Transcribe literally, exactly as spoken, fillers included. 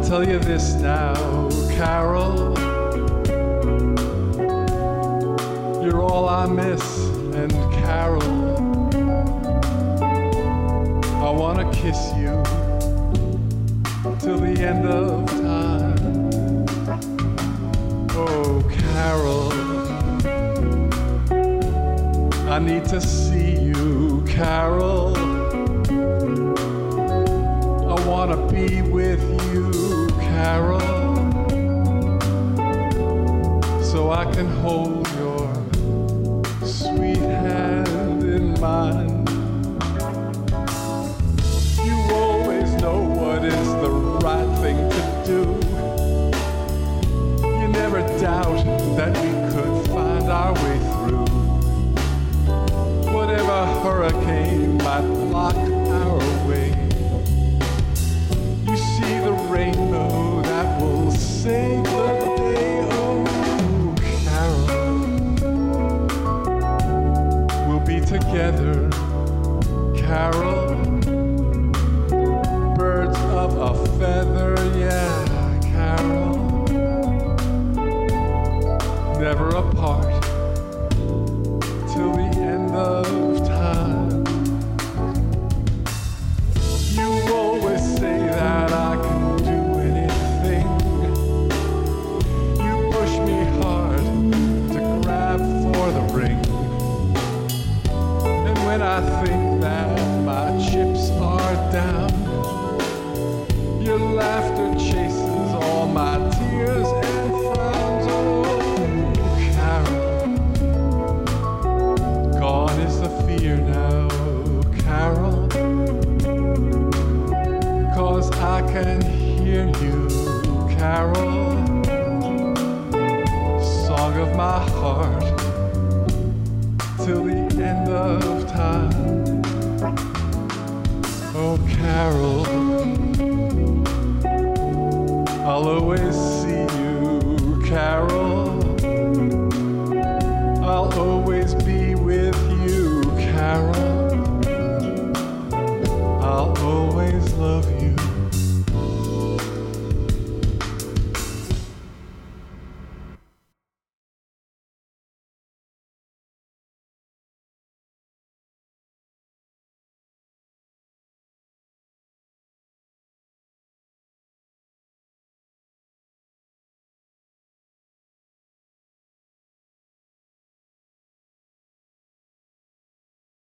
tell you this now, Carol. You're all I miss, and Carol, I wanna kiss you till the end of time. Oh, Carol, I need to see you, Carol. I wanna be with you, Carol, so I can hold your sweet hand in mine. You always know what is the right thing to do. You never doubt that we could find our way through whatever hurricane might block our way. You see the rainbow that will save the day. Oh, Carol, we'll be together, Carol. Birds of a feather, yeah, Carol. Never apart till the end of time. You always say that I can do anything. You push me hard to grab for the ring. And when I think that my chips are down, your laughter chases all my tears and frowns. Oh, Carol, gone is the fear now, Carol, 'cause I can hear you, Carol, song of my heart till the end of time. Oh, Carol, I'll always see you, Carol.